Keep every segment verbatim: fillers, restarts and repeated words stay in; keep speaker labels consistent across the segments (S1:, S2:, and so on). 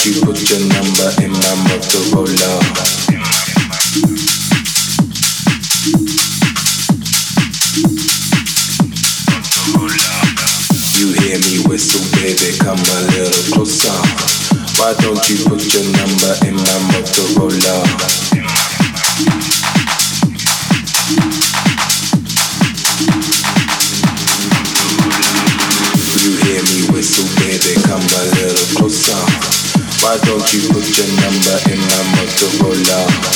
S1: don't you put your number in my Motorola? You hear me whistle, baby, come a little closer. Why don't you put your number in my Motorola? You hear me whistle, baby, come a little closer. Why don't you put your number in my Motorola?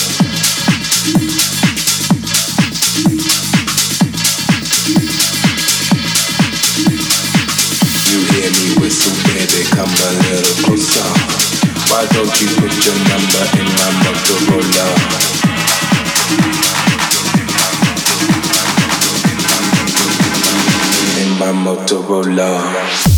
S1: You hear me whistle, baby, come a little closer. Why don't you put your number in my Motorola? In my Motorola.